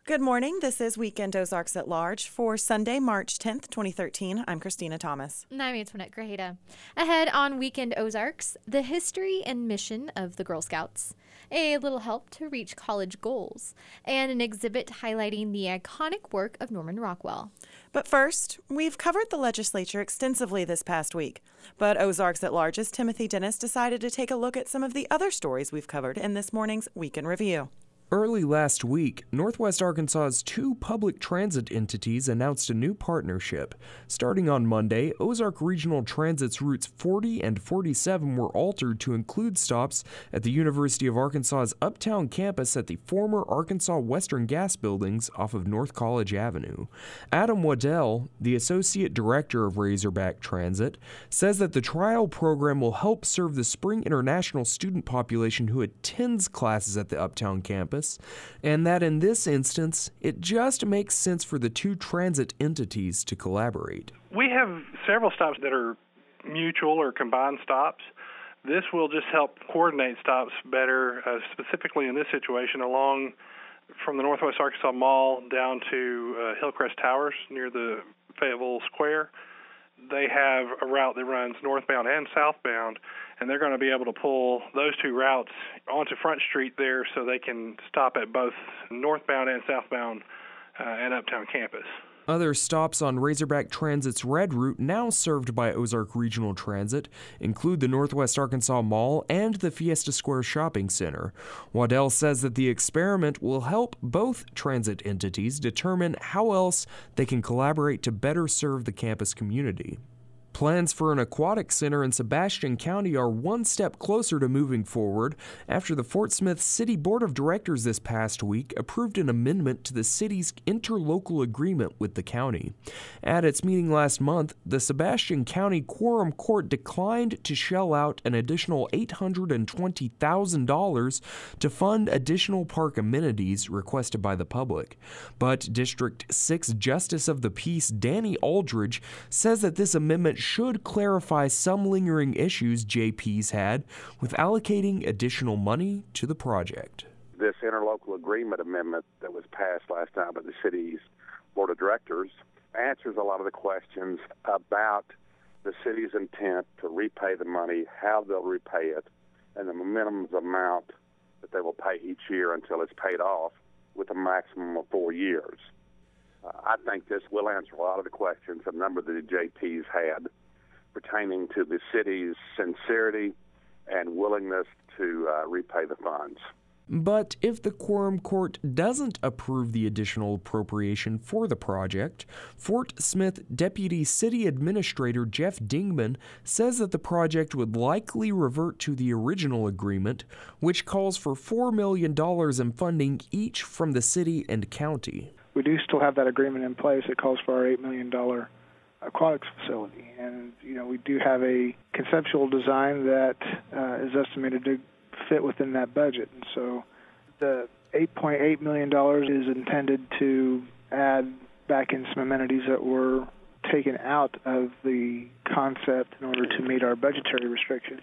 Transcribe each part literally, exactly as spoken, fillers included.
Good morning. This is Weekend Ozarks at Large for Sunday, March tenth, twenty thirteen. I'm Christina Thomas. And I'm Antoinette Grajeda. Ahead on Weekend Ozarks, the history and mission of the Girl Scouts, a little help to reach college goals, and an exhibit highlighting the iconic work of Norman Rockwell. But first, we've covered the legislature extensively this past week. But Ozarks at Large's Timothy Dennis decided to take a look at some of the other stories we've covered in this morning's Weekend Review. Early last week, Northwest Arkansas's two public transit entities announced a new partnership. Starting on Monday, Ozark Regional Transit's routes forty and forty-seven were altered to include stops at the University of Arkansas's Uptown campus at the former Arkansas Western Gas buildings off of North College Avenue. Adam Waddell, the Associate Director of Razorback Transit, says that the trial program will help serve the spring international student population who attends classes at the Uptown campus, and that in this instance, it just makes sense for the two transit entities to collaborate. We have several stops that are mutual or combined stops. This will just help coordinate stops better, uh, specifically in this situation, along from the Northwest Arkansas Mall down to uh, Hillcrest Towers near the Fayetteville Square. They have a route that runs northbound and southbound, and they're going to be able to pull those two routes onto Front Street there so they can stop at both northbound and southbound uh, and Uptown campus. Other stops on Razorback Transit's Red Route, now served by Ozark Regional Transit, include the Northwest Arkansas Mall and the Fiesta Square Shopping Center. Waddell says that the experiment will help both transit entities determine how else they can collaborate to better serve the campus community. Plans for an aquatic center in Sebastian County are one step closer to moving forward after the Fort Smith City Board of Directors this past week approved an amendment to the city's interlocal agreement with the county. At its meeting last month, the Sebastian County Quorum Court declined to shell out an additional eight hundred twenty thousand dollars to fund additional park amenities requested by the public. But District six Justice of the Peace Danny Aldridge says that this amendment should clarify some lingering issues J P's had with allocating additional money to the project. This interlocal agreement amendment that was passed last night by the city's board of directors answers a lot of the questions about the city's intent to repay the money, how they'll repay it, and the minimum amount that they will pay each year until it's paid off with a maximum of four years. Uh, I think this will answer a lot of the questions a number of the J Ps had pertaining to the city's sincerity and willingness to uh, repay the funds. But if the Quorum Court doesn't approve the additional appropriation for the project, Fort Smith Deputy City Administrator Jeff Dingman says that the project would likely revert to the original agreement, which calls for four million dollars in funding each from the city and county. We do still have that agreement in place. It calls for our eight million dollars aquatics facility. And, you know, we do have a conceptual design that uh, is estimated to fit within that budget. And so the eight point eight million dollars is intended to add back in some amenities that were taken out of the concept in order to meet our budgetary restrictions.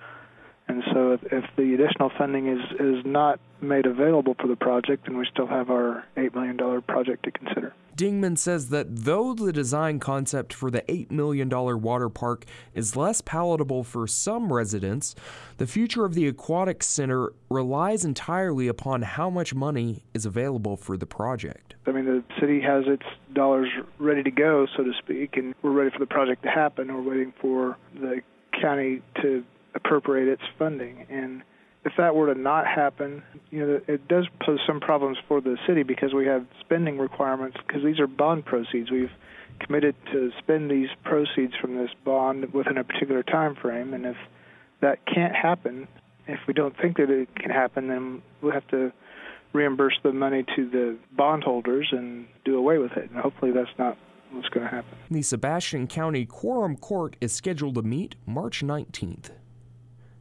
And so if, if the additional funding is, is not made available for the project, then we still have our eight million dollars project to consider. Dingman says that though the design concept for the eight million dollars water park is less palatable for some residents, the future of the aquatic center relies entirely upon how much money is available for the project. I mean, the city has its dollars ready to go, so to speak, and we're ready for the project to happen. We're waiting for the county to appropriate its funding. And if that were to not happen, you know, it does pose some problems for the city because we have spending requirements because these are bond proceeds. We've committed to spend these proceeds from this bond within a particular time frame, and if that can't happen, if we don't think that it can happen, then we'll have to reimburse the money to the bondholders and do away with it. And hopefully that's not what's going to happen. The Sebastian County Quorum Court is scheduled to meet March nineteenth.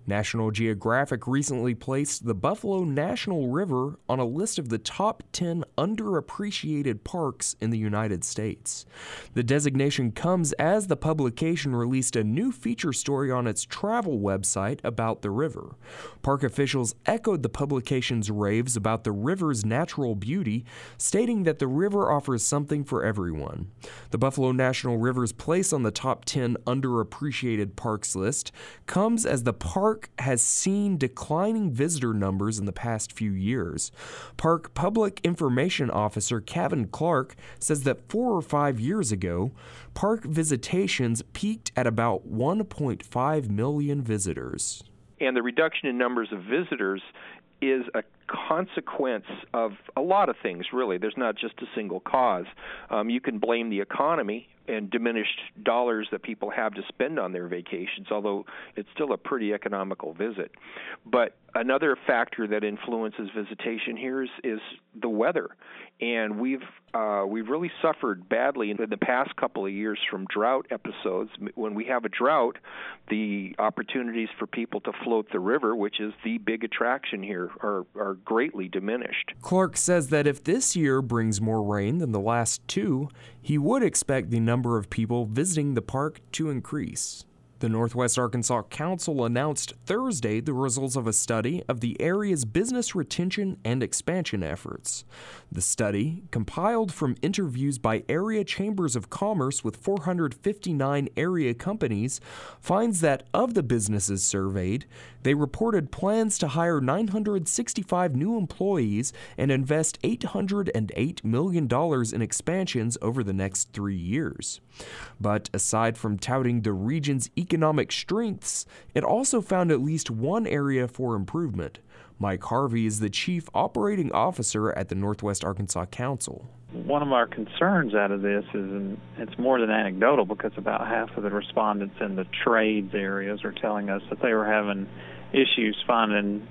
National Geographic recently placed the Buffalo National River on a list of the top ten underappreciated parks in the United States. The designation comes as the publication released a new feature story on its travel website about the river. Park officials echoed the publication's raves about the river's natural beauty, stating that the river offers something for everyone. The Buffalo National River's place on the top ten underappreciated parks list comes as the park has seen declining visitor numbers in the past few years. Park Public Information Officer Kevin Clark says that four or five years ago, park visitations peaked at about one point five million visitors. And the reduction in numbers of visitors is a consequence of a lot of things, really. There's not just a single cause. Um, you can blame the economy and diminished dollars that people have to spend on their vacations, although it's still a pretty economical visit. But another factor that influences visitation here is, is the weather. And we've uh, we've really suffered badly in the past couple of years from drought episodes. When we have a drought, the opportunities for people to float the river, which is the big attraction here, are, are greatly diminished. Clark says that if this year brings more rain than the last two, he would expect the number of people visiting the park to increase. The Northwest Arkansas Council announced Thursday the results of a study of the area's business retention and expansion efforts. The study, compiled from interviews by area chambers of commerce with four hundred fifty-nine area companies, finds that of the businesses surveyed, they reported plans to hire nine hundred sixty-five new employees and invest eight hundred eight million dollars in expansions over the next three years. But aside from touting the region's economic strengths, it also found at least one area for improvement. Mike Harvey is the Chief Operating Officer at the Northwest Arkansas Council. One of our concerns out of this is, and it's more than anecdotal, because about half of the respondents in the trades areas are telling us that they were having issues finding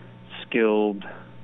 skilled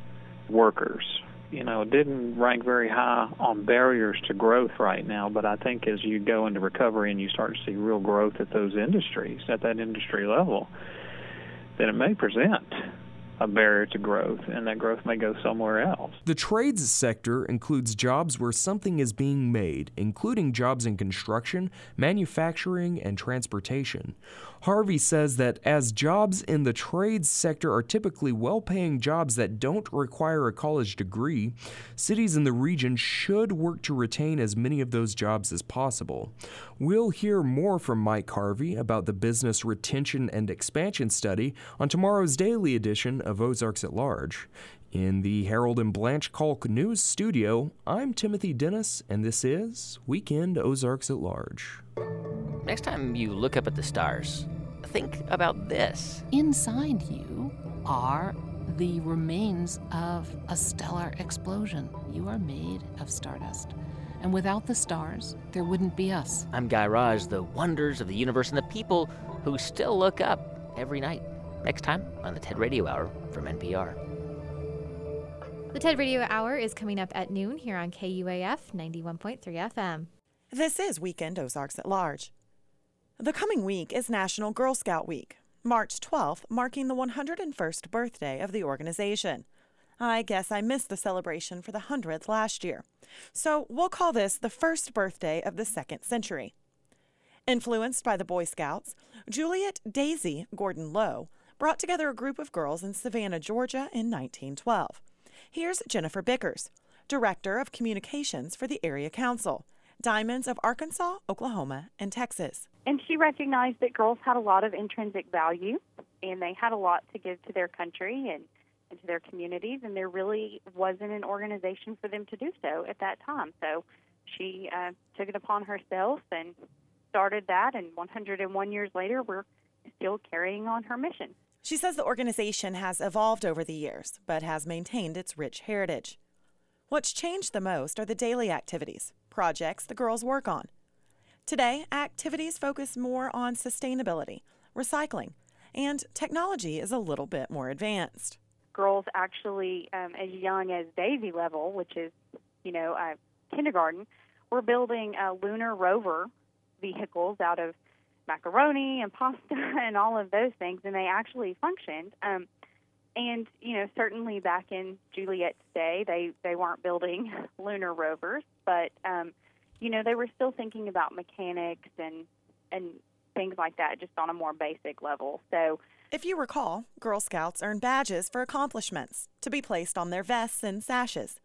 workers. You know, it didn't rank very high on barriers to growth right now, but I think as you go into recovery and you start to see real growth at those industries, at that industry level, then it may present a barrier to growth, and that growth may go somewhere else. The trades sector includes jobs where something is being made, including jobs in construction, manufacturing, and transportation. Harvey says that as jobs in the trades sector are typically well-paying jobs that don't require a college degree, cities in the region should work to retain as many of those jobs as possible. We'll hear more from Mike Harvey about the Business Retention and Expansion Study on tomorrow's daily edition of Ozarks at Large. In the Harold and Blanche Kalk News Studio, I'm Timothy Dennis, and this is Weekend Ozarks at Large. Next time you look up at the stars, think about this. Inside you are the remains of a stellar explosion. You are made of stardust. And without the stars, there wouldn't be us. I'm Guy Raj, the wonders of the universe and the people who still look up every night. Next time on the TED Radio Hour from N P R. The TED Radio Hour is coming up at noon here on K U A F ninety-one point three F M. This is Weekend Ozarks at Large. The coming week is National Girl Scout Week, March twelfth marking the one hundred first birthday of the organization. I guess I missed the celebration for the hundredth last year, so we'll call this the first birthday of the second century. Influenced by the Boy Scouts, Juliet Daisy Gordon Lowe brought together a group of girls in Savannah, Georgia in nineteen twelve. Here's Jennifer Bickers, Director of Communications for the Area Council, Diamonds of Arkansas, Oklahoma, and Texas. And she recognized that girls had a lot of intrinsic value, and they had a lot to give to their country and, and to their communities, and there really wasn't an organization for them to do so at that time. So she uh, took it upon herself and started that, and one hundred one years later, we're still carrying on her mission. She says the organization has evolved over the years, but has maintained its rich heritage. What's changed the most are the daily activities, projects the girls work on. Today, activities focus more on sustainability, recycling, and technology is a little bit more advanced. Girls actually, um, as young as Daisy level, which is, you know, uh, kindergarten, we're building uh, lunar rover vehicles out of macaroni and pasta and all of those things, and they actually functioned. Um, and, you know, certainly back in Juliet's day, they, they weren't building lunar rovers, but, um, you know, they were still thinking about mechanics and, and things like that, just on a more basic level. So, if you recall, Girl Scouts earn badges for accomplishments to be placed on their vests and sashes.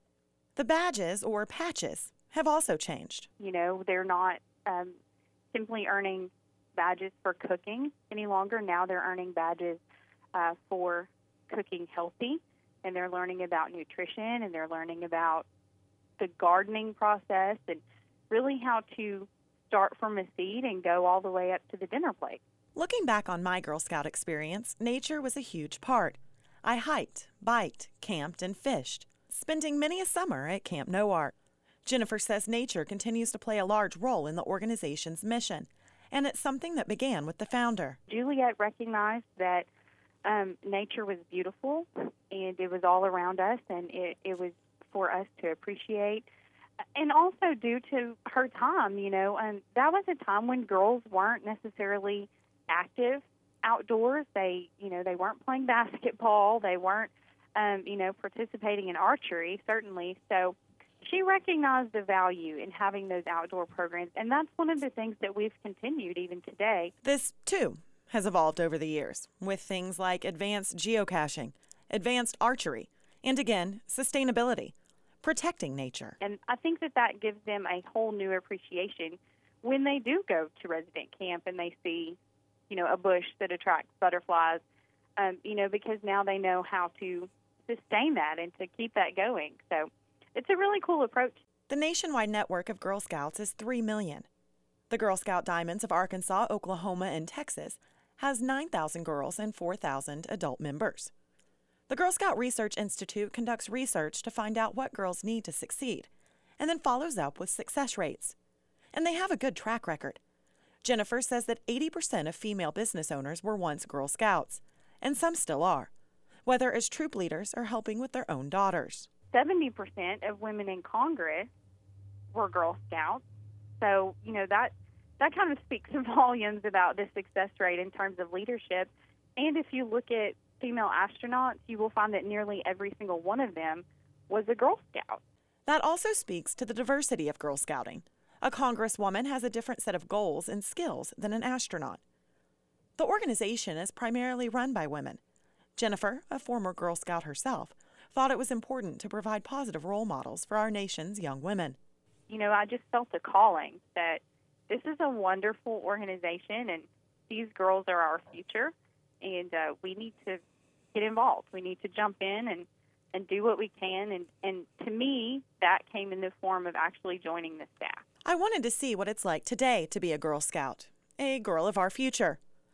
The badges, or patches, have also changed. You know, they're not um, simply earning badges for cooking any longer. Now they're earning badges uh, for cooking healthy, and they're learning about nutrition, and they're learning about the gardening process, and really how to start from a seed and go all the way up to the dinner plate. Looking back on my Girl Scout experience, nature was a huge part. I hiked, biked, camped, and fished, spending many a summer at Camp Noart. Jennifer says nature continues to play a large role in the organization's mission, and it's something that began with the founder. Juliet recognized that um, nature was beautiful, and it was all around us, and it, it was for us to appreciate. And also due to her time, you know, and that was a time when girls weren't necessarily active outdoors. They, you know, they weren't playing basketball. They weren't, um, you know, participating in archery, certainly. So she recognized the value in having those outdoor programs, and that's one of the things that we've continued even today. This, too, has evolved over the years with things like advanced geocaching, advanced archery, and again, sustainability, protecting nature. And I think that that gives them a whole new appreciation when they do go to resident camp and they see, you know, a bush that attracts butterflies, um, you know, because now they know how to sustain that and to keep that going. So it's a really cool approach. The nationwide network of Girl Scouts is three million. The Girl Scout Diamonds of Arkansas, Oklahoma, and Texas has nine thousand girls and four thousand adult members. The Girl Scout Research Institute conducts research to find out what girls need to succeed, and then follows up with success rates. And they have a good track record. Jennifer says that eighty percent of female business owners were once Girl Scouts, and some still are, whether as troop leaders or helping with their own daughters. seventy percent of women in Congress were Girl Scouts. So, you know, that that kind of speaks volumes about the success rate in terms of leadership. And if you look at female astronauts, you will find that nearly every single one of them was a Girl Scout. That also speaks to the diversity of Girl Scouting. A congresswoman has a different set of goals and skills than an astronaut. The organization is primarily run by women. Jennifer, a former Girl Scout herself, thought it was important to provide positive role models for our nation's young women. You know, I just felt a calling that this is a wonderful organization, and these girls are our future, and uh, we need to get involved. We need to jump in and, and do what we can, and, and to me, that came in the form of actually joining the staff. I wanted to see what it's like today to be a Girl Scout, a girl of our future.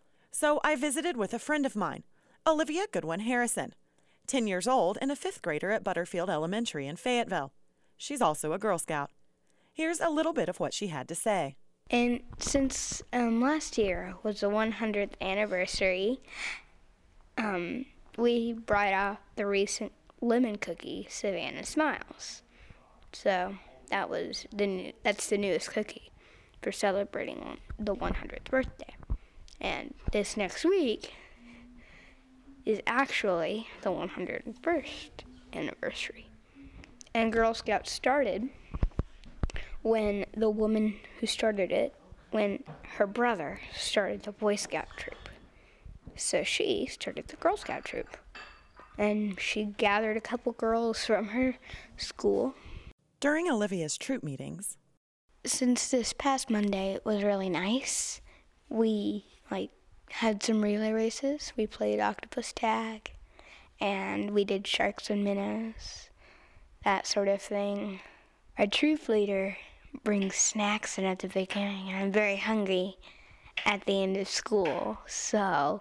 So I visited with a friend of mine, Olivia Goodwin Harrison, ten years old and a fifth grader at Butterfield Elementary in Fayetteville. She's also a Girl Scout. Here's a little bit of what she had to say. And since um, last year was the one hundredth anniversary, um, we brought out the recent lemon cookie, Savannah Smiles. So that was the new, that's the newest cookie for celebrating the one hundredth birthday. And this next week is actually the one hundred first anniversary. And Girl Scouts started when the woman who started it, when her brother started the Boy Scout troop. So she started the Girl Scout troop. And she gathered a couple girls from her school. During Olivia's troop meetings, since this past Monday was really nice, we like had some relay races. We played octopus tag, and we did sharks and minnows, that sort of thing. Our troop leader brings snacks in at the beginning, and I'm very hungry at the end of school, so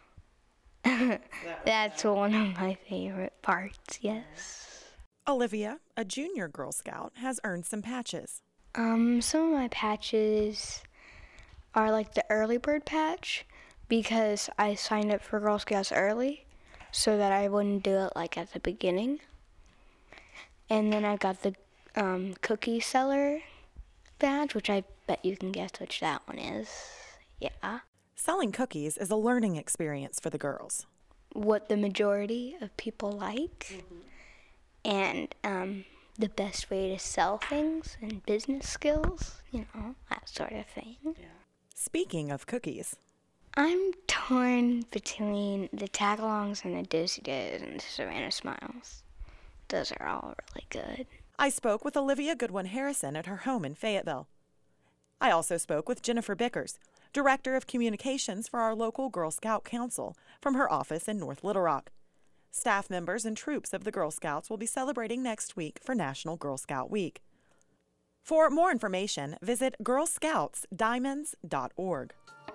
that's one of my favorite parts, yes. Olivia, a junior Girl Scout, has earned some patches. Um, some of my patches are like the early bird patch, because I signed up for Girl Scouts early so that I wouldn't do it like at the beginning. And then I got the um, cookie seller badge, which I bet you can guess which that one is. Yeah. Selling cookies is a learning experience for the girls. What the majority of people like, mm-hmm. and um, the best way to sell things and business skills, you know, that sort of thing. Yeah. Speaking of cookies, I'm torn between the Tagalongs and the Do-si-dos and the Savannah Smiles. Those are all really good. I spoke with Olivia Goodwin Harrison at her home in Fayetteville. I also spoke with Jennifer Bickers, Director of Communications for our local Girl Scout Council, from her office in North Little Rock. Staff members and troops of the Girl Scouts will be celebrating next week for National Girl Scout Week. For more information, visit girl scouts diamonds dot org.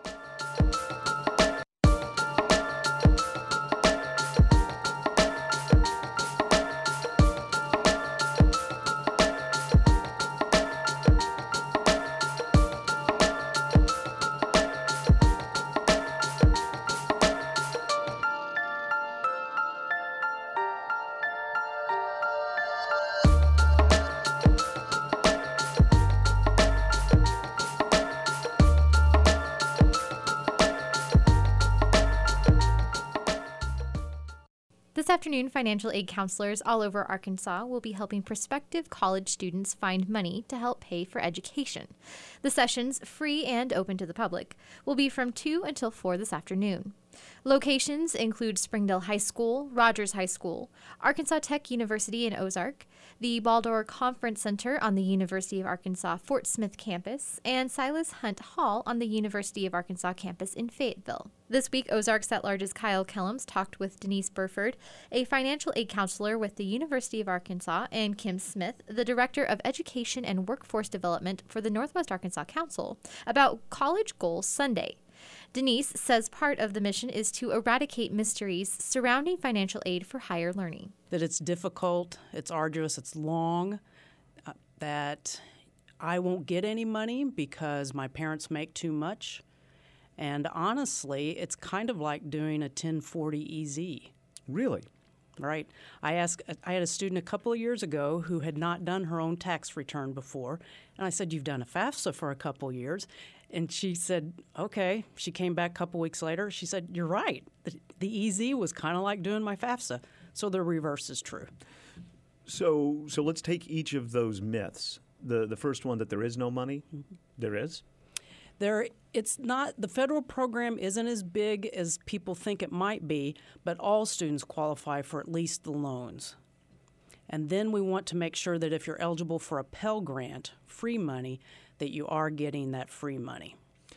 This afternoon, financial aid counselors all over Arkansas will be helping prospective college students find money to help pay for education. The sessions, free and open to the public, will be from two until four this afternoon. Locations include Springdale High School, Rogers High School, Arkansas Tech University in Ozark, the Baldor Conference Center on the University of Arkansas Fort Smith campus, and Silas Hunt Hall on the University of Arkansas campus in Fayetteville. This week, Ozarks at-Large's Kyle Kellums talked with Denise Burford, a financial aid counselor with the University of Arkansas, and Kim Smith, the Director of Education and Workforce Development for the Northwest Arkansas Council, about College Goals Sunday. Denise says part of the mission is to eradicate mysteries surrounding financial aid for higher learning. That it's difficult, it's arduous, it's long, uh, that I won't get any money because my parents make too much. And honestly, it's kind of like doing a ten forty E Z. Really? Right. I asked. I had a student a couple of years ago who had not done her own tax return before, and I said, "You've done a FAFSA for a couple of years," and she said, "Okay." She came back a couple weeks later. She said, "You're right. The, the E Z was kind of like doing my FAFSA." So the reverse is true. So, so let's take each of those myths. The the first one, that there is no money. Mm-hmm. There is. There, it's not, the federal program isn't as big as people think it might be, but all students qualify for at least the loans. And then we want to make sure that if you're eligible for a Pell Grant, free money, that you are getting that free money.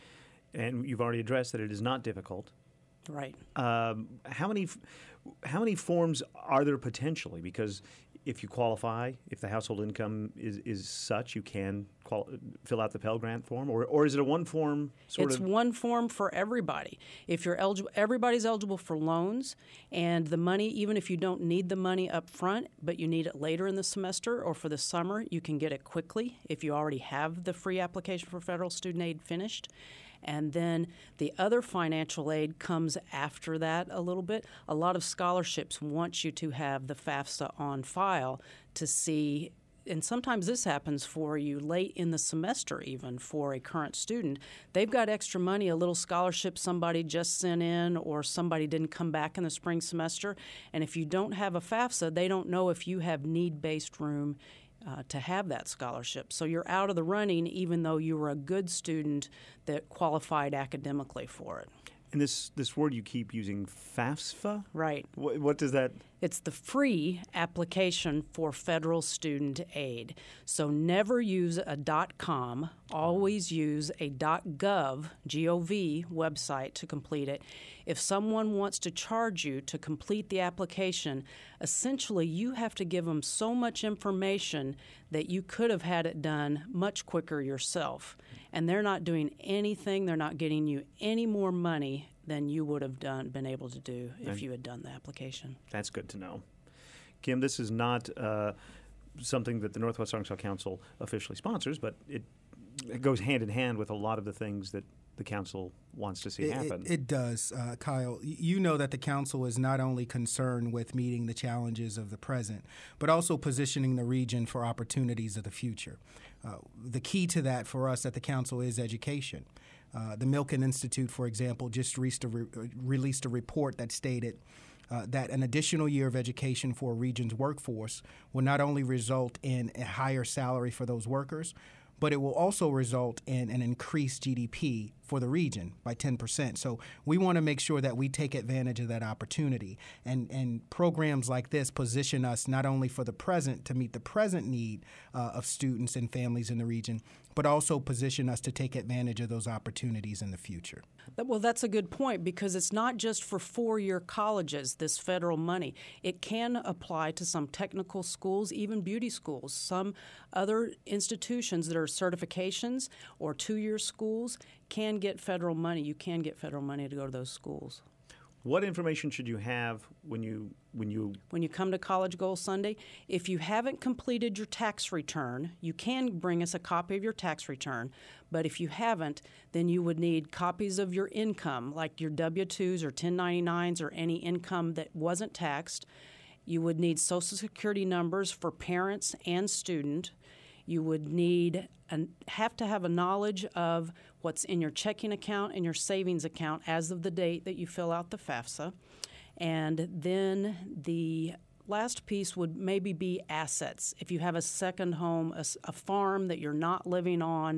And you've already addressed that it is not difficult. Right. Um, how many, how many forms are there potentially? Because if you qualify, if the household income is, is such, you can qual- fill out the Pell Grant form, or or is it a one form sort it's of? It's one form for everybody. If you're eligible, everybody's eligible for loans, and the money, even if you don't need the money up front, but you need it later in the semester or for the summer, you can get it quickly if you already have the free application for federal student aid finished. And then the other financial aid comes after that a little bit. A lot of scholarships want you to have the FAFSA on file to see, and sometimes this happens for you late in the semester even for a current student. They've got extra money, a little scholarship somebody just sent in or somebody didn't come back in the spring semester. And if you don't have a FAFSA, they don't know if you have need-based room Uh, to have that scholarship. So you're out of the running even though you were a good student that qualified academically for it. And this, this word you keep using, FAFSA? Right. What, what does that? It's the free application for federal student aid. So never use a .com. Always use a .gov, G O V, website to complete it. If someone wants to charge you to complete the application, essentially you have to give them so much information that you could have had it done much quicker yourself. And they're not doing anything. They're not getting you any more money than you would have done been able to do if and you had done the application. That's good to know. Kim, this is not uh, something that the Northwest Arkansas Council officially sponsors, but it, it goes hand in hand with a lot of the things that the council wants to see it, happen. It, it does, uh, Kyle. You know that the council is not only concerned with meeting the challenges of the present, but also positioning the region for opportunities of the future. Uh, the key to that for us at the council is education. Uh, the Milken Institute, for example, just released a, re- released a report that stated uh, that an additional year of education for a region's workforce will not only result in a higher salary for those workers, but it will also result in an increased G D P for the region by ten percent. So we want to make sure that we take advantage of that opportunity. And, and programs like this position us not only for the present to meet the present need uh, of students and families in the region, but also position us to take advantage of those opportunities in the future. Well, that's a good point, because it's not just for four-year colleges, this federal money. It can apply to some technical schools, even beauty schools. Some other institutions that are certifications or two-year schools can get federal money. You can get federal money to go to those schools. What information should you have when you when you when you come to College Goal Sunday? If you haven't completed your tax return, you can bring us a copy of your tax return. But if you haven't, then you would need copies of your income, like your W two's or ten ninety-nines or any income that wasn't taxed. You would need Social Security numbers for parents and student. You would need and have to have a knowledge of what's in your checking account and your savings account as of the date that you fill out the FAFSA. And then the last piece would maybe be assets. If you have a second home, a, a farm that you're not living on,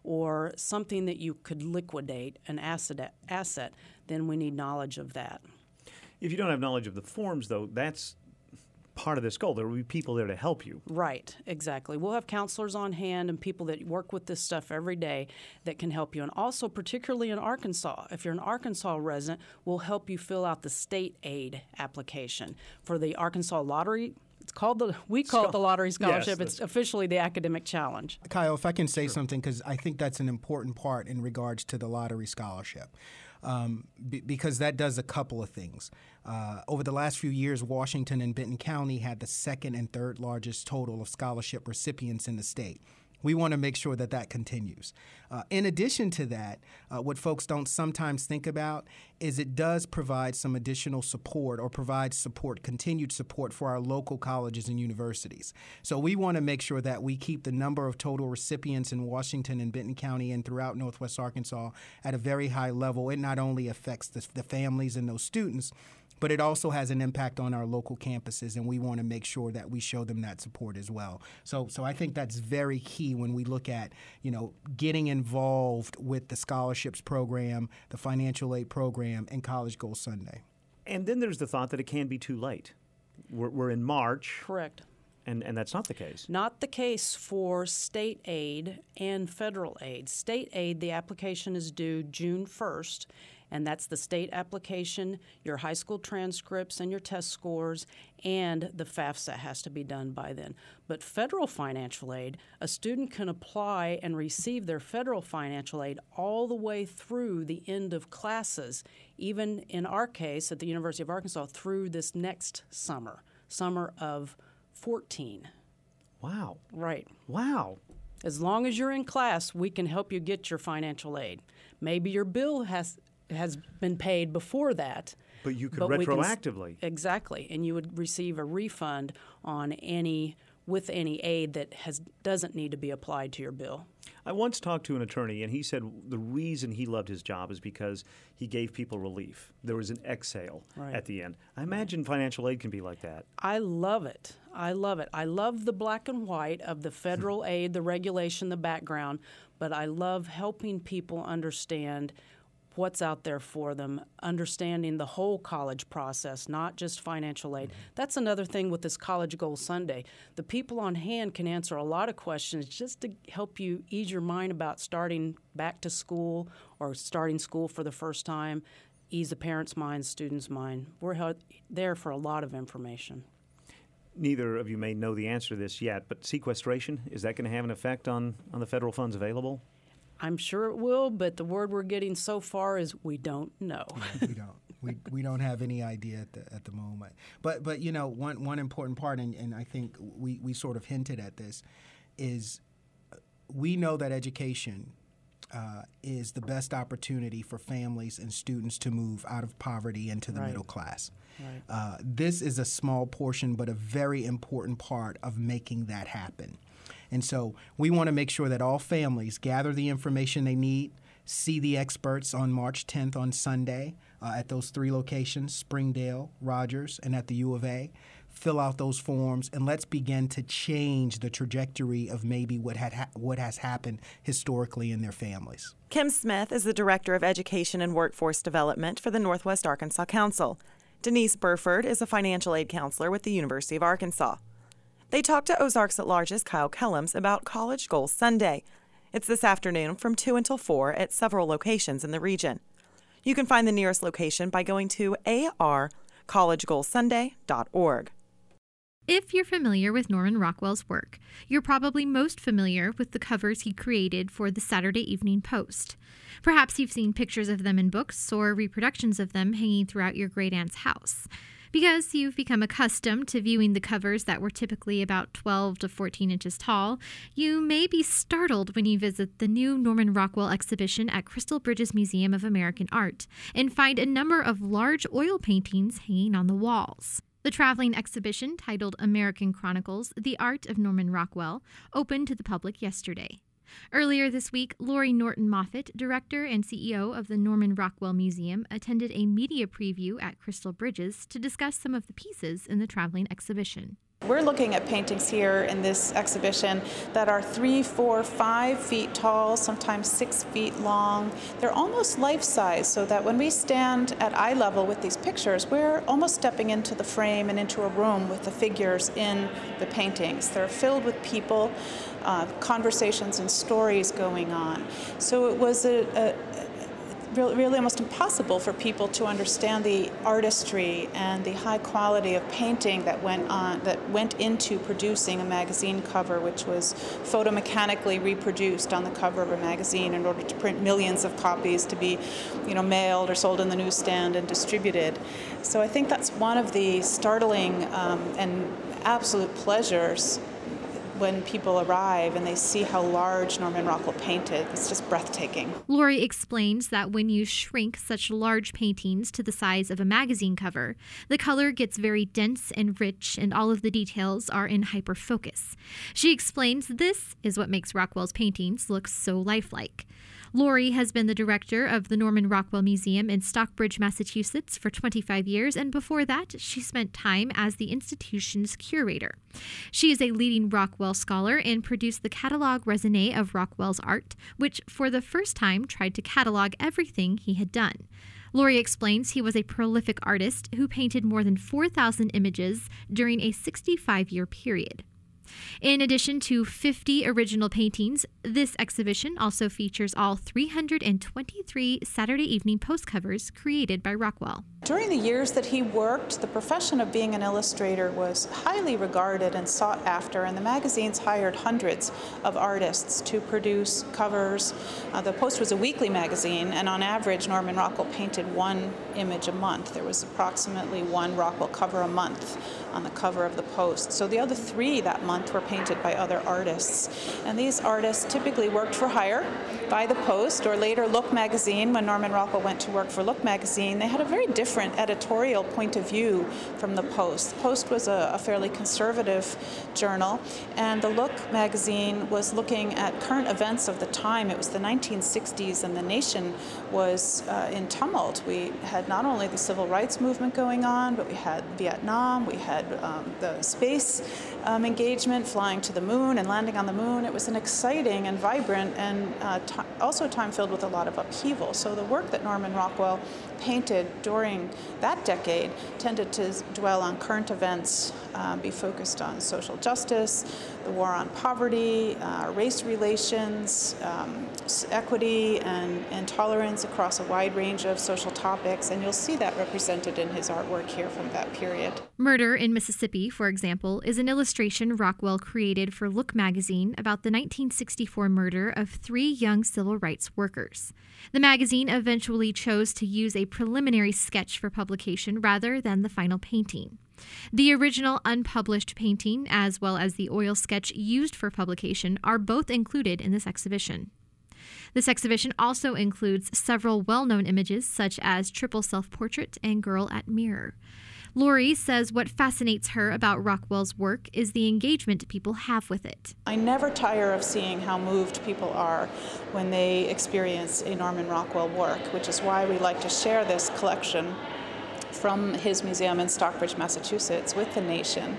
or something that you could liquidate, an asset, asset, then we need knowledge of that. If you don't have knowledge of the forms, though, that's part of this goal. There will be people there to help you. Right, exactly. We'll have counselors on hand and people that work with this stuff every day that can help you. And also, particularly in Arkansas, if you're an Arkansas resident, we'll help you fill out the state aid application for the Arkansas Lottery. It's called the, we call it the Lottery Scholarship. Yes, it's officially the Academic Challenge. Kyle, if I can say sure. something, because I think that's an important part in regards to the Lottery Scholarship. Um, b- because that does a couple of things. Uh, over the last few years, Washington and Benton County had the second and third largest total of scholarship recipients in the state. We want to make sure that that continues. Uh, in addition to that, uh, what folks don't sometimes think about is it does provide some additional support or provides support, continued support for our local colleges and universities. So we want to make sure that we keep the number of total recipients in Washington and Benton County and throughout Northwest Arkansas at a very high level. It not only affects the, the families and those students, but it also has an impact on our local campuses, and we want to make sure that we show them that support as well. So so I think that's very key when we look at, you know, getting involved with the scholarships program, the financial aid program, and College Goal Sunday. And then there's the thought that it can be too late. We're, we're in March. Correct. And, and that's not the case. Not the case for state aid and federal aid. State aid, the application is due June first, and that's the state application, your high school transcripts and your test scores, and the FAFSA has to be done by then. But federal financial aid, a student can apply and receive their federal financial aid all the way through the end of classes, even in our case at the University of Arkansas, through this next summer, summer of fourteen. Wow. Right. Wow. As long as you're in class, we can help you get your financial aid. Maybe your bill has has been paid before that. But you could but retroactively. Can, exactly. And you would receive a refund on any with any aid that has doesn't need to be applied to your bill. I once talked to an attorney, and he said the reason he loved his job is because he gave people relief. There was an exhale right. at the end. I imagine financial aid can be like that. I love it. I love it. I love the black and white of the federal aid, the regulation, the background, but I love helping people understand what's out there for them, understanding the whole college process, not just financial aid. Mm-hmm. That's another thing with this College Goal Sunday. The people on hand can answer a lot of questions just to help you ease your mind about starting back to school or starting school for the first time, ease the parents' mind, students' mind. We're held there for a lot of information. Neither of you may know the answer to this yet, but sequestration, is that going to have an effect on, on the federal funds available? I'm sure it will, but the word we're getting so far is we don't know. we don't. We we don't have any idea at the at the moment. But but you know one one important part, and, and I think we, we sort of hinted at this, is we know that education uh, is the best opportunity for families and students to move out of poverty into the right. middle class. Right. Uh, this is a small portion, but a very important part of making that happen. And so we want to make sure that all families gather the information they need, See the experts on March tenth on Sunday uh, at those three locations, Springdale, Rogers, and at the U of A. Fill out those forms, and let's begin to change the trajectory of maybe what had ha- what has happened historically in their families. Kim Smith is the Director of Education and Workforce Development for the Northwest Arkansas Council. Denise Burford is a financial aid counselor with the University of Arkansas. They talked to Ozarks at Large's Kyle Kellums about College Goals Sunday. It's this afternoon from two until four at several locations in the region. You can find the nearest location by going to a r college goals sunday dot org. If you're familiar with Norman Rockwell's work, you're probably most familiar with the covers he created for the Saturday Evening Post. Perhaps you've seen pictures of them in books or reproductions of them hanging throughout your great-aunt's house. Because you've become accustomed to viewing the covers that were typically about twelve to fourteen inches tall, you may be startled when you visit the new Norman Rockwell exhibition at Crystal Bridges Museum of American Art and find a number of large oil paintings hanging on the walls. The traveling exhibition, titled American Chronicles, The Art of Norman Rockwell, opened to the public yesterday. Earlier this week, Lori Norton Moffett, director and C E O of the Norman Rockwell Museum, attended a media preview at Crystal Bridges to discuss some of the pieces in the traveling exhibition. We're looking at paintings here in this exhibition that are three, four, five feet tall, sometimes six feet long. They're almost life-size, so that when we stand at eye level with these pictures, we're almost stepping into the frame and into a room with the figures in the paintings. They're filled with people, uh, conversations and stories going on. So it was a, a really almost impossible for people to understand the artistry and the high quality of painting that went on, that went into producing a magazine cover, which was photomechanically reproduced on the cover of a magazine in order to print millions of copies to be, you know, mailed or sold in the newsstand and distributed. So I think that's one of the startling um, and absolute pleasures when people arrive and they see how large Norman Rockwell painted. It's just breathtaking. Lori explains that when you shrink such large paintings to the size of a magazine cover, the color gets very dense and rich, and all of the details are in hyperfocus. She explains this is what makes Rockwell's paintings look so lifelike. Lori has been the director of the Norman Rockwell Museum in Stockbridge, Massachusetts for twenty-five years, and before that, she spent time as the institution's curator. She is a leading Rockwell scholar and produced the Catalogue Raisonné of Rockwell's art, which for the first time tried to catalog everything he had done. Lori explains he was a prolific artist who painted more than four thousand images during a sixty-five-year period. In addition to fifty original paintings, this exhibition also features all three hundred twenty-three Saturday Evening Post covers created by Rockwell. During the years that he worked, the profession of being an illustrator was highly regarded and sought after, and the magazines hired hundreds of artists to produce covers. Uh, the Post was a weekly magazine, and on average, Norman Rockwell painted one image a month. There was approximately one Rockwell cover a month on the cover of the Post. So the other three that month were painted by other artists. And these artists typically worked for hire by the Post or later Look magazine. When Norman Rockwell went to work for Look magazine, they had a very different editorial point of view from the Post. The Post was a, a fairly conservative journal, and the Look magazine was looking at current events of the time. It was the nineteen sixties, and the nation was uh, in tumult. We had not only the civil rights movement going on, but we had Vietnam, we had um, the space um, engagement, flying to the moon and landing on the moon. It was an exciting and vibrant and uh, t- also a time filled with a lot of upheaval. So the work that Norman Rockwell painted during that decade tended to dwell on current events, uh, be focused on social justice, the war on poverty, uh, race relations, um, equity, and, and tolerance across a wide range of social topics. And you'll see that represented in his artwork here from that period. Murder in Mississippi, for example, is an illustration Rockwell created for Look magazine about the nineteen sixty-four murder of three young civil rights workers. The magazine eventually chose to use a preliminary sketch for publication rather than the final painting. The original unpublished painting, as well as the oil sketch used for publication, are both included in this exhibition. This exhibition also includes several well-known images such as Triple Self-Portrait and Girl at Mirror. Lori says what fascinates her about Rockwell's work is the engagement people have with it. I never tire of seeing how moved people are when they experience a Norman Rockwell work, which is why we like to share this collection from his museum in Stockbridge, Massachusetts, with the nation.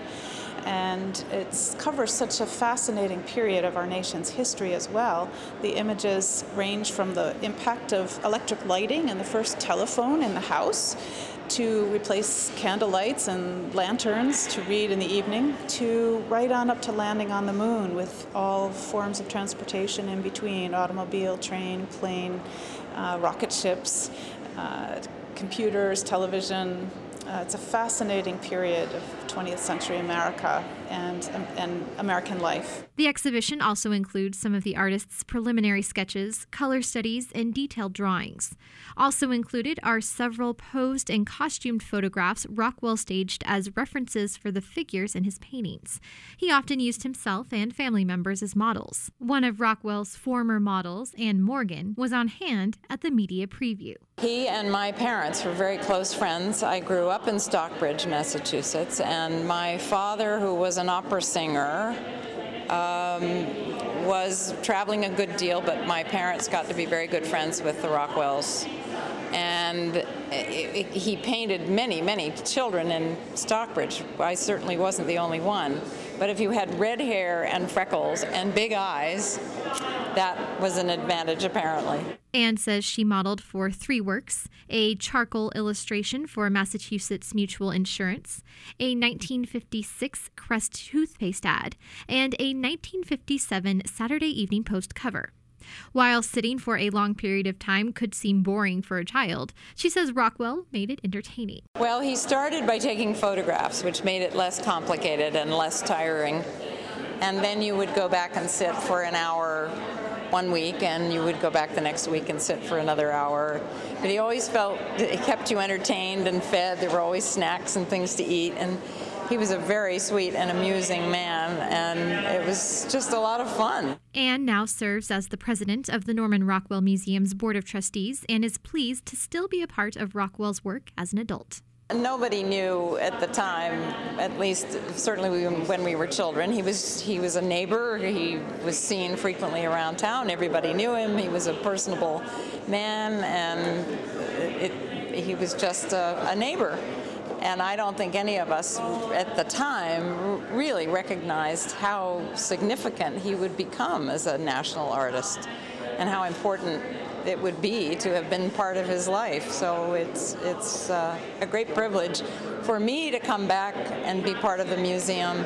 And it covers such a fascinating period of our nation's history as well. The images range from the impact of electric lighting and the first telephone in the house, to replace candle lights and lanterns to read in the evening, to right on up to landing on the moon with all forms of transportation in between: automobile, train, plane, uh, rocket ships, uh, computers, television. Uh, it's a fascinating period of twentieth century America and, and American life. The exhibition also includes some of the artist's preliminary sketches, color studies, and detailed drawings. Also included are several posed and costumed photographs Rockwell staged as references for the figures in his paintings. He often used himself and family members as models. One of Rockwell's former models, Anne Morgan, was on hand at the media preview. He and my parents were very close friends. I grew up in Stockbridge, Massachusetts, and my father, who was an opera singer, um, was traveling a good deal, but my parents got to be very good friends with the Rockwells. And it, it, he painted many, many children in Stockbridge. I certainly wasn't the only one. But if you had red hair and freckles and big eyes, that was an advantage, apparently. Anne says she modeled for three works: a charcoal illustration for Massachusetts Mutual Insurance, a nineteen fifty-six Crest toothpaste ad, and a nineteen fifty-seven Saturday Evening Post cover. While sitting for a long period of time could seem boring for a child, she says Rockwell made it entertaining. Well, he started by taking photographs, which made it less complicated and less tiring. And then you would go back and sit for an hour one week, and you would go back the next week and sit for another hour. But he always felt it kept you entertained and fed. There were always snacks and things to eat. And he was a very sweet and amusing man, and it was just a lot of fun. Anne now serves as the president of the Norman Rockwell Museum's Board of Trustees and is pleased to still be a part of Rockwell's work as an adult. Nobody knew at the time, at least certainly when we were children. He was he was a neighbor. He was seen frequently around town. Everybody knew him. He was a personable man, and it, he was just a, a neighbor. And I don't think any of us at the time really recognized how significant he would become as a national artist and how important it would be to have been part of his life. So it's it's uh, a great privilege for me to come back and be part of the museum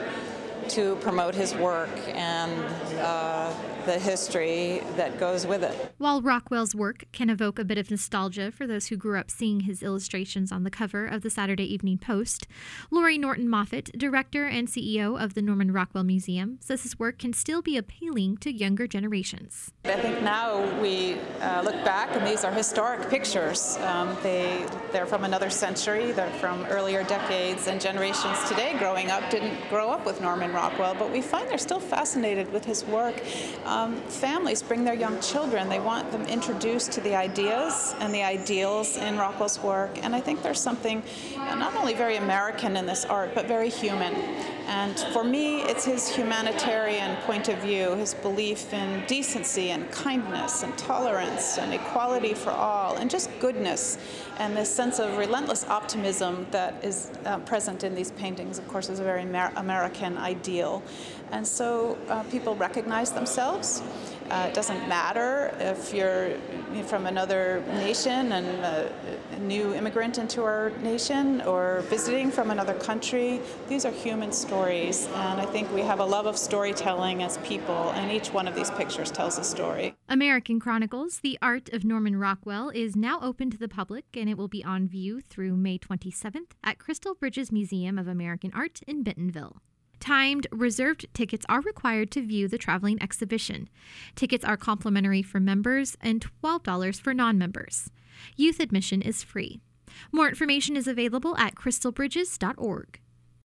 to promote his work and uh, the history that goes with it. While Rockwell's work can evoke a bit of nostalgia for those who grew up seeing his illustrations on the cover of the Saturday Evening Post, Lori Norton Moffett, director and C E O of the Norman Rockwell Museum, says his work can still be appealing to younger generations. I think now we uh, look back, and these are historic pictures. Um, they, they're from another century, they're from earlier decades, and generations today growing up didn't grow up with Norman Rockwell, but we find they're still fascinated with his work. Um, families bring their young children. They want them introduced to the ideas and the ideals in Rockwell's work. And I think there's something not only very American in this art, but very human. And for me, it's his humanitarian point of view, his belief in decency and kindness and tolerance and equality for all, and just goodness, and this sense of relentless optimism that is uh, present in these paintings, of course, is a very Amer- American ideal. And so uh, people recognize themselves. Uh, it doesn't matter if you're from another nation and a, a new immigrant into our nation or visiting from another country. These are human stories, and I think we have a love of storytelling as people, and each one of these pictures tells a story. American Chronicles, The Art of Norman Rockwell, is now open to the public, and it will be on view through May twenty-seventh at Crystal Bridges Museum of American Art in Bentonville. Timed, reserved tickets are required to view the traveling exhibition. Tickets are complimentary for members and twelve dollars for non-members. Youth admission is free. More information is available at crystal bridges dot org.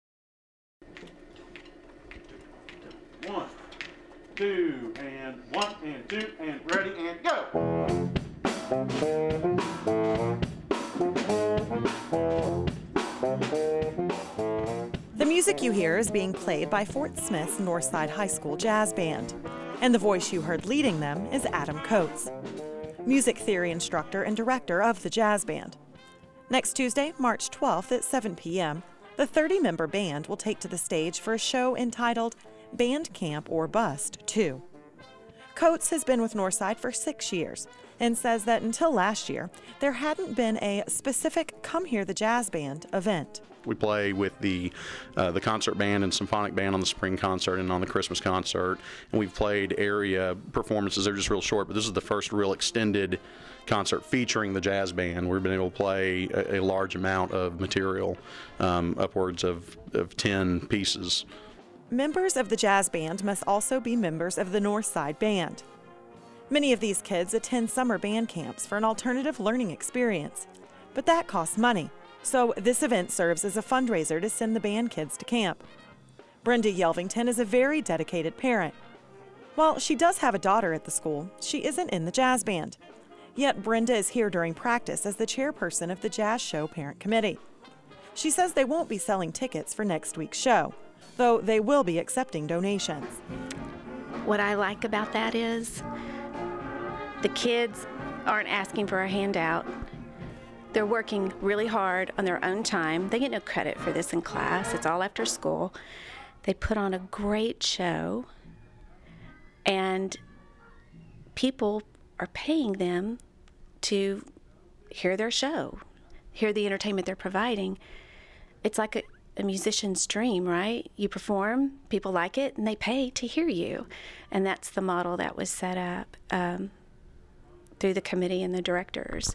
One, two, and one, and two, and ready, and go! The music you hear is being played by Fort Smith's Northside High School Jazz Band, and the voice you heard leading them is Adam Coates, music theory instructor and director of the jazz band. Next Tuesday, March twelfth at seven p.m., the thirty-member band will take to the stage for a show entitled Band Camp or Bust two. Coates has been with Northside for six years and says that until last year, there hadn't been a specific Come Hear the Jazz Band event. We play with the uh, the concert band and symphonic band on the spring concert and on the Christmas concert, and we've played area performances. They're just real short, but this is the first real extended concert featuring the jazz band. We've been able to play a, a large amount of material, um, upwards of, of ten pieces. Members of the jazz band must also be members of the Northside Band. Many of these kids attend summer band camps for an alternative learning experience, but that costs money. So this event serves as a fundraiser to send the band kids to camp. Brenda Yelvington is a very dedicated parent. While she does have a daughter at the school, she isn't in the jazz band. Yet Brenda is here during practice as the chairperson of the Jazz Show Parent Committee. She says they won't be selling tickets for next week's show, though they will be accepting donations. What I like about that is the kids aren't asking for a handout. They're working really hard on their own time. They get no credit for this in class. It's all after school. They put on a great show, and people are paying them to hear their show, hear the entertainment they're providing. It's like a, a musician's dream, right? You perform, people like it, and they pay to hear you. And that's the model that was set up um, through the committee and the directors.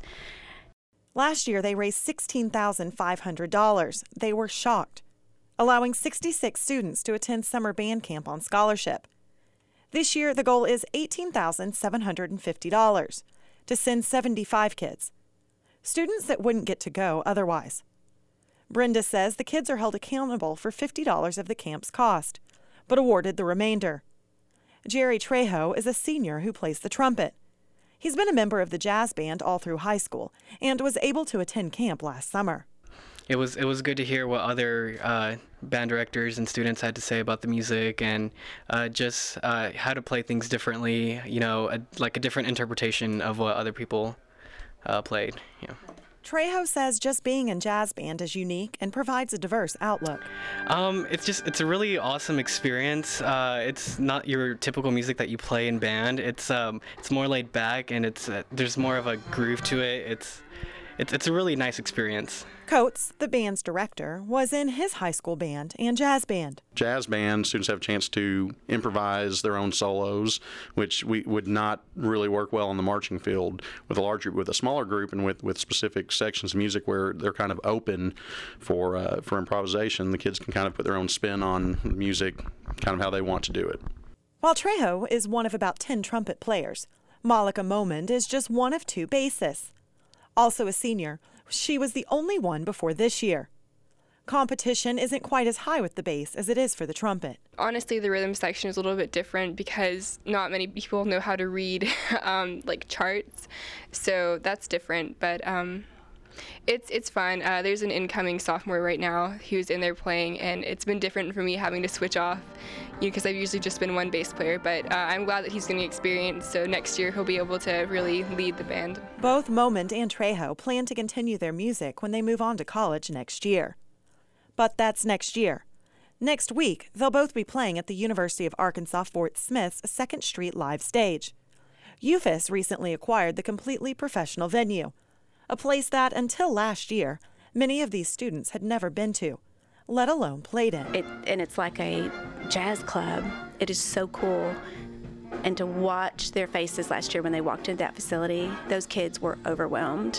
Last year, they raised sixteen thousand five hundred dollars. They were shocked, allowing sixty-six students to attend summer band camp on scholarship. This year, the goal is eighteen thousand seven hundred fifty dollars to send seventy-five kids, students that wouldn't get to go otherwise. Brenda says the kids are held accountable for fifty dollars of the camp's cost, but awarded the remainder. Jerry Trejo is a senior who plays the trumpet. He's been a member of the jazz band all through high school and was able to attend camp last summer. It was it was good to hear what other uh, band directors and students had to say about the music and uh, just uh, how to play things differently, you know, a, like a different interpretation of what other people uh, played. You know. Trejo says just being in jazz band is unique and provides a diverse outlook. Um, it's just it's a really awesome experience. Uh, it's not your typical music that you play in band. It's um, it's more laid back and it's uh, there's more of a groove to it. It's it's it's a really nice experience. Coates, the band's director, was in his high school band and jazz band. Jazz band, students have a chance to improvise their own solos, which we would not really work well in the marching field with a large group. With a smaller group and with, with specific sections of music where they're kind of open for uh, for improvisation, the kids can kind of put their own spin on music, kind of how they want to do it. While Trejo is one of about ten trumpet players, Malika Momand is just one of two bassists. Also a senior, she was the only one before this year. Competition isn't quite as high with the bass as it is for the trumpet. Honestly, the rhythm section is a little bit different because not many people know how to read um, like charts, so that's different. But um, it's it's fun. Uh, there's an incoming sophomore right now who's in there playing, and it's been different for me having to switch off, you know, because I've usually just been one bass player. But uh, I'm glad that he's getting experience, so next year he'll be able to really lead the band. Both Momand and Trejo plan to continue their music when they move on to college next year. But that's next year. Next week, they'll both be playing at the University of Arkansas Fort Smith's Second Street Live Stage. U F A S recently acquired the completely professional venue, a place that, until last year, many of these students had never been to, let alone played in. It, and it's like a jazz club. It is so cool. And to watch their faces last year when they walked into that facility, those kids were overwhelmed.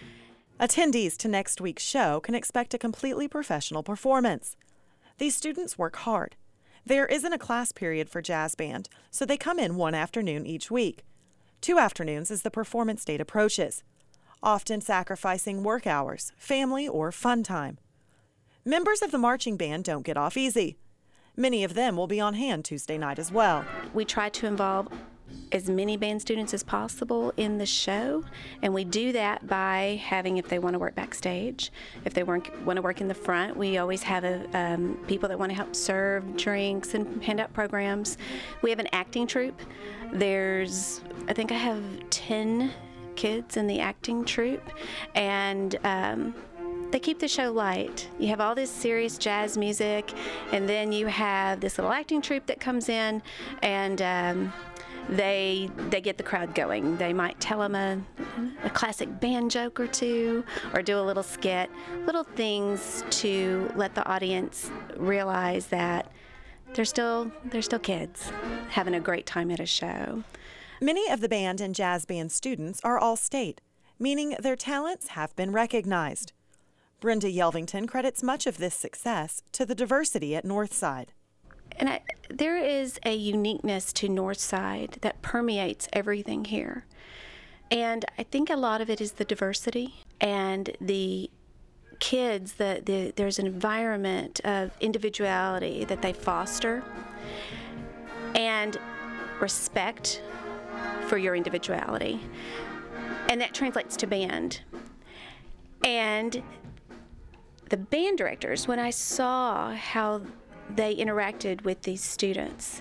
Attendees to next week's show can expect a completely professional performance. These students work hard. There isn't a class period for jazz band, so they come in one afternoon each week, two afternoons as the performance date approaches, often sacrificing work hours, family, or fun time. Members of the marching band don't get off easy. Many of them will be on hand Tuesday night as well. We try to involve as many band students as possible in the show, and we do that by having, if they want to work backstage, if they want to work in the front, we always have a, um, people that want to help serve drinks and hand out programs. We have an acting troupe. There's, I think I have ten kids in the acting troupe, and um, they keep the show light. You have all this serious jazz music, and then you have this little acting troupe that comes in, and um, they they get the crowd going. They might tell them a, a classic band joke or two, or do a little skit, little things to let the audience realize that they're still they're still kids having a great time at a show. Many of the band and jazz band students are all-state, meaning their talents have been recognized. Brenda Yelvington credits much of this success to the diversity at Northside. And I, there is a uniqueness to Northside that permeates everything here. And I think a lot of it is the diversity and the kids, the, the, there's an environment of individuality that they foster and respect for your individuality. And that translates to band. And the band directors, when I saw how they interacted with these students,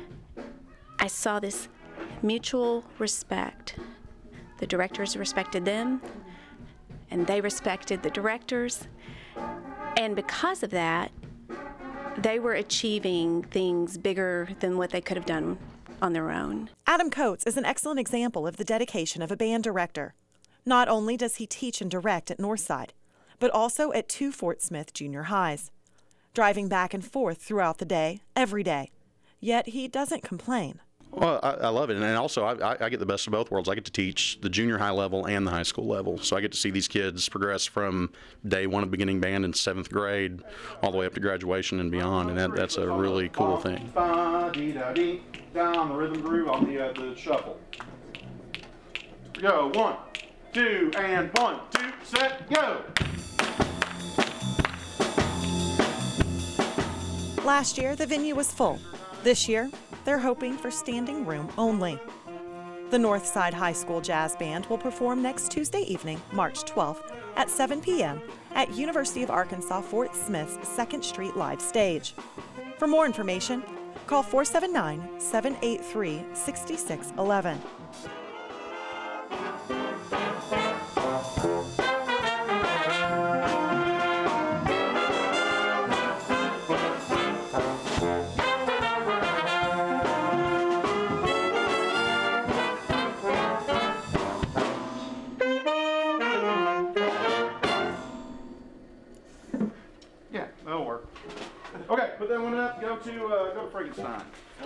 I saw this mutual respect. The directors respected them, and they respected the directors. And because of that, they were achieving things bigger than what they could have done on their own. Adam Coates is an excellent example of the dedication of a band director. Not only does he teach and direct at Northside, but also at two Fort Smith junior highs, driving back and forth throughout the day, every day. Yet he doesn't complain. Well, I, I love it, and also I, I get the best of both worlds. I get to teach the junior high level and the high school level, so I get to see these kids progress from day one of beginning band in seventh grade all the way up to graduation and beyond, and that, that's a really cool thing. Down the rhythm groove on the, uh, the shuffle. Go, one, two, and one, two, set, go! Last year, the venue was full. This year, they're hoping for standing room only. The Northside High School Jazz Band will perform next Tuesday evening, March twelfth, at seven p.m. at University of Arkansas Fort Smith's second Street Live Stage. For more information, call four seven nine, seven eight three, six six one one. Yeah, that'll work. Okay, put that one up. Go to uh, go to Frankenstein.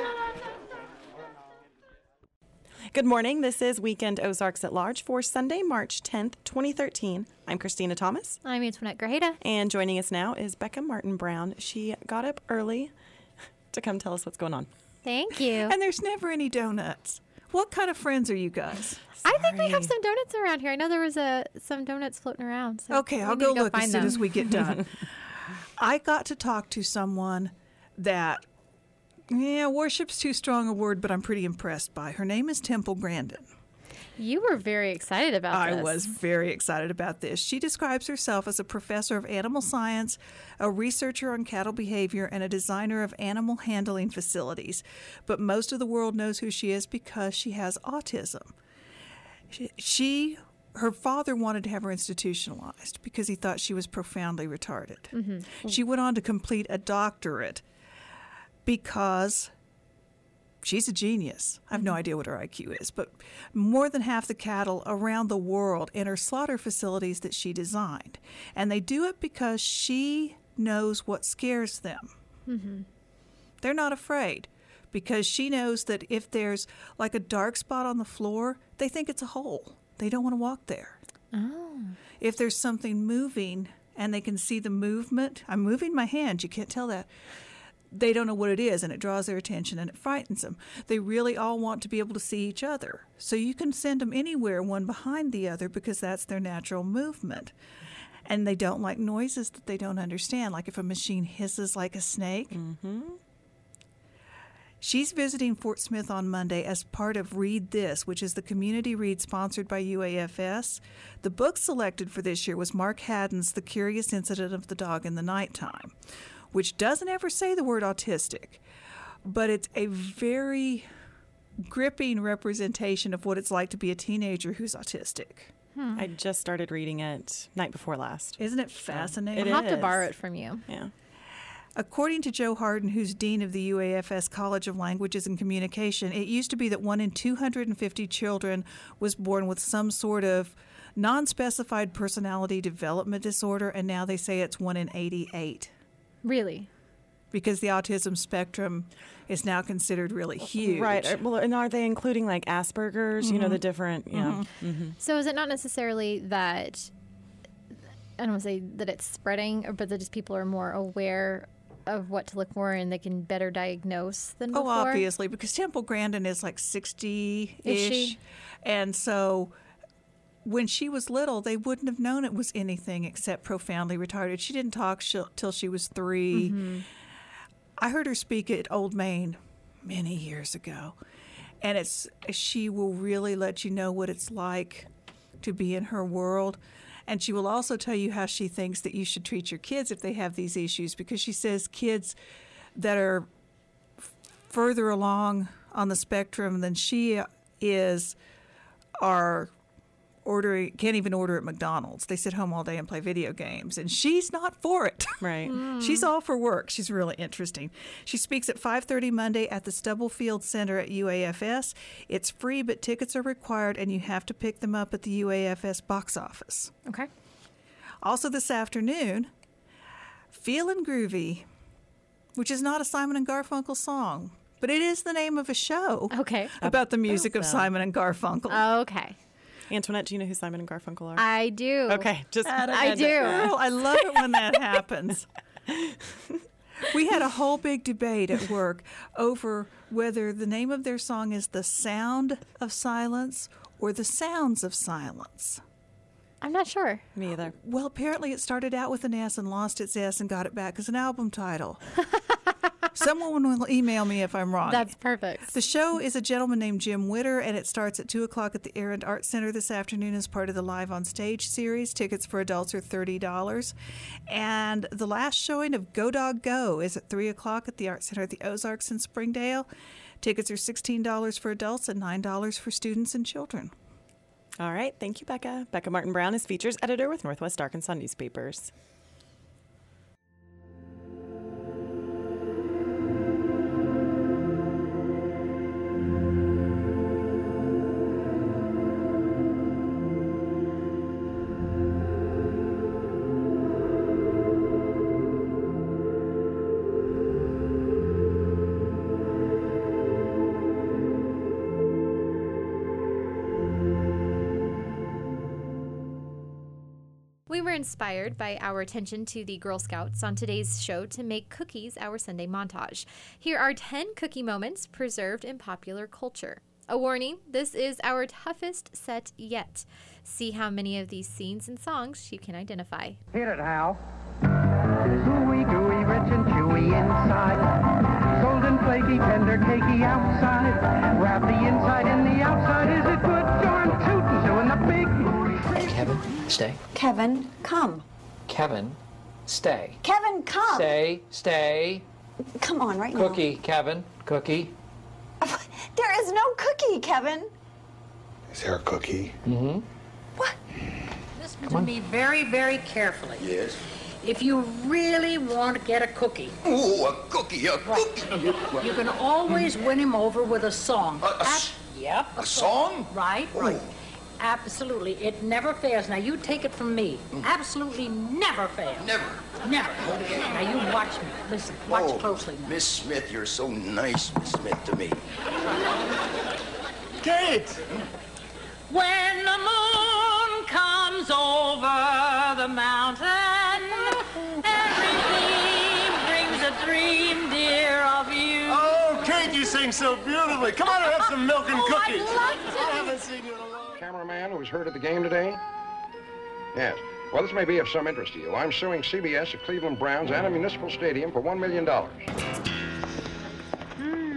Good morning. This is Weekend Ozarks at Large for Sunday, March tenth, twenty thirteen. I'm Christina Thomas. I'm Antoinette Grajeda. And joining us now is Becca Martin Brown. She got up early to come tell us what's going on. Thank you. And there's never any donuts. What kind of friends are you guys? I think we have some donuts around here. I know there was a some donuts floating around. So okay, I'll go, go look as soon them. as we get done. I got to talk to someone that, yeah, worship's too strong a word, but I'm pretty impressed by. Her name is Temple Grandin. You were very excited about I this. I was very excited about this. She describes herself as a professor of animal science, a researcher on cattle behavior, and a designer of animal handling facilities. But most of the world knows who she is because she has autism. She, she her father wanted to have her institutionalized because he thought she was profoundly retarded. Mm-hmm. She went on to complete a doctorate because she's a genius. I have no idea what her I Q is, but more than half the cattle around the world enter slaughter facilities that she designed. And they do it because she knows what scares them. Mm-hmm. They're not afraid because she knows that if there's like a dark spot on the floor, they think it's a hole. They don't want to walk there. Oh. If there's something moving and they can see the movement, I'm moving my hand, you can't tell that. They don't know what it is, and it draws their attention, and it frightens them. They really all want to be able to see each other. So you can send them anywhere, one behind the other, because that's their natural movement. And they don't like noises that they don't understand, like if a machine hisses like a snake. Mm-hmm. She's visiting Fort Smith on Monday as part of Read This, which is the community read sponsored by U A F S. The book selected for this year was Mark Haddon's The Curious Incident of the Dog in the Nighttime, which doesn't ever say the word autistic, but it's a very gripping representation of what it's like to be a teenager who's autistic. Hmm. I just started reading it night before last. Isn't it fascinating? I'll have to borrow it from you. Yeah. According to Joe Harden, who's dean of the U A F S College of Languages and Communication, it used to be that one in two hundred fifty children was born with some sort of non-specified personality development disorder, and now they say it's one in eighty-eight. Really? Because the autism spectrum is now considered really huge. Right. Well, and are they including like Asperger's, mm-hmm. you know, the different, yeah. Mm-hmm. Mm-hmm. So is it not necessarily that, I don't want to say that it's spreading, but that just people are more aware of what to look for and they can better diagnose than before? Oh, obviously, because Temple Grandin is like sixty-ish. Is she? And so when she was little, they wouldn't have known it was anything except profoundly retarded. She didn't talk sh- till she was three. Mm-hmm. I heard her speak at Old Main many years ago, and it's she will really let you know what it's like to be in her world. And she will also tell you how she thinks that you should treat your kids if they have these issues, because she says kids that are f- further along on the spectrum than she is are ordering, can't even order at McDonald's. They sit home all day and play video games, and she's not for it. Right. Mm. She's all for work. She's really interesting. She speaks at five thirty Monday at the Stubblefield Center at U A F S. It's free, but tickets are required, and you have to pick them up at the U A F S box office. Okay. Also this afternoon, Feelin' Groovy, which is not a Simon and Garfunkel song, but it is the name of a show. Okay. About the music of Simon and Garfunkel. Okay. Antoinette, do you know who Simon and Garfunkel are? I do. Okay, just I do. Girl, I love it when that happens. We had a whole big debate at work over whether the name of their song is The Sound of Silence or The Sounds of Silence. I'm not sure. Me either. Well, apparently it started out with an S and lost its S and got it back as an album title. Someone will email me if I'm wrong. That's perfect. The show is a gentleman named Jim Witter, and it starts at two o'clock at the Errand Art Center this afternoon as part of the Live on Stage series. Tickets for adults are thirty dollars. And the last showing of Go Dog Go is at three o'clock at the Art Center at the Ozarks in Springdale. Tickets are sixteen dollars for adults and nine dollars for students and children. All right. Thank you, Becca. Becca Martin Brown is features editor with Northwest Arkansas Newspapers. We were inspired by our attention to the Girl Scouts on today's show to make cookies our Sunday montage. Here are ten cookie moments preserved in popular culture. A warning, this is our toughest set yet. See how many of these scenes and songs you can identify. Hit it, Hal. Gooey, gooey, rich and chewy inside. Golden, flaky, tender, cakey outside. Wrap the inside in the outside. Is it good? Darn tootin' doing the big booty. Kevin, stay. Kevin, come. Kevin, stay. Kevin, come. Stay, stay. Come on, right now. Cookie, Kevin, cookie. There is no cookie, Kevin. Is there a cookie? Mm-hmm. Listen to me very, very carefully. Yes. If you really want to get a cookie. Ooh, a cookie, a right. cookie. You, you can always win him over with a song. A, a, Ab- yep. A song? Right, Ooh. right. Absolutely. It never fails. Now, you take it from me. Mm. Absolutely never fails. Never. Never. Now, you watch me. Listen, watch oh, closely now. Miss Smith, you're so nice, Miss Smith, to me. Kate! When the moon comes over the mountain, everything brings a dream, dear, of you. Oh, Kate, you sing so beautifully. Come on and have some milk and oh, cookies. I'd like to. I haven't seen you in a long time. Cameraman who was hurt at the game today? Yes. Well, this may be of some interest to you. I'm suing C B S at Cleveland Browns and a municipal stadium for one million dollars. Hmm.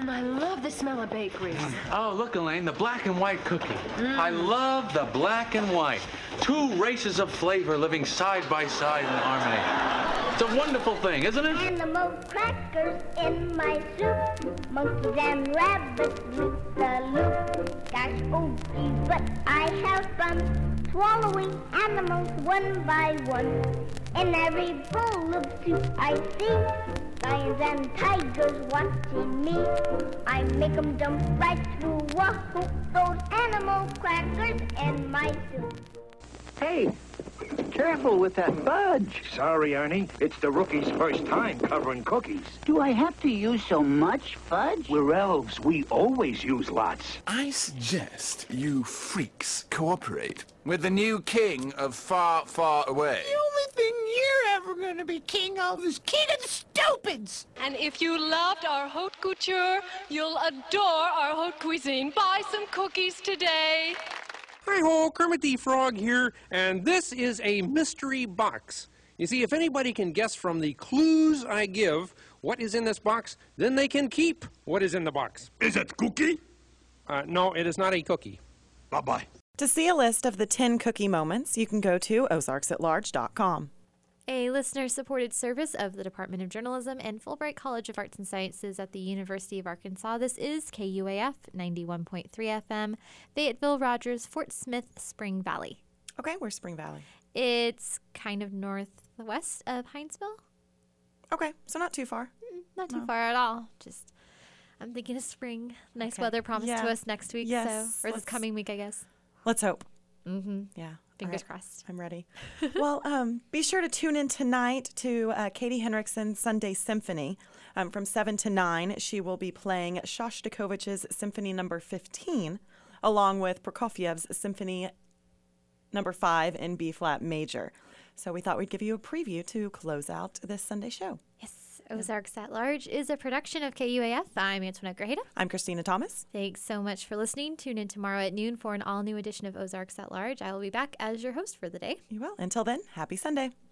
Mmm, I love the smell of bakeries. Oh, look, Elaine, the black and white cookie. I love the black and white. Two races of flavor living side by side in harmony. It's a wonderful thing, isn't it? Animal crackers in my soup. Monkeys and rabbits with the loop. Gosh, oh gee, but I have fun swallowing animals one by one. In every bowl of soup I see lions and tigers watching me. I make them jump right through a hoop. Those animal crackers in my soup. Hey, careful with that fudge. Sorry, Ernie. It's the rookie's first time covering cookies. Do I have to use so much fudge? We're elves. We always use lots. I suggest you freaks cooperate with the new king of far, far away. The only thing you're ever going to be king of is king of the stupids. And if you loved our haute couture, you'll adore our haute cuisine. Buy some cookies today. Hi-ho, Kermit the Frog here, and this is a mystery box. You see, if anybody can guess from the clues I give what is in this box, then they can keep what is in the box. Is it cookie? Uh, no, it is not a cookie. Bye-bye. To see a list of the ten cookie moments, you can go to ozarks at large dot com. A listener-supported service of the Department of Journalism and Fulbright College of Arts and Sciences at the University of Arkansas. This is K U A F ninety-one point three F M, Fayetteville, Rogers, Fort Smith, Spring Valley. Okay, where's Spring Valley? It's kind of northwest of Hinesville. Okay, so not too far. Mm, not too No. far at all. Just, I'm thinking of spring. Nice Okay. weather promised Yeah. to us next week, Yes, so or this let's- coming week, I guess. Let's hope. Mm-hmm. Yeah. Fingers All right. crossed. I'm ready. Well, um, be sure to tune in tonight to uh, Katie Henriksen's Sunday Symphony. Um, from seven to nine, she will be playing Shostakovich's Symphony Number fifteen, along with Prokofiev's Symphony Number five in B-flat major. So we thought we'd give you a preview to close out this Sunday show. Yes. Ozarks at Large is a production of K U A F. I'm Antoinette Grajeda. I'm Christina Thomas. Thanks so much for listening. Tune in tomorrow at noon for an all-new edition of Ozarks at Large. I will be back as your host for the day. You will. Until then, happy Sunday.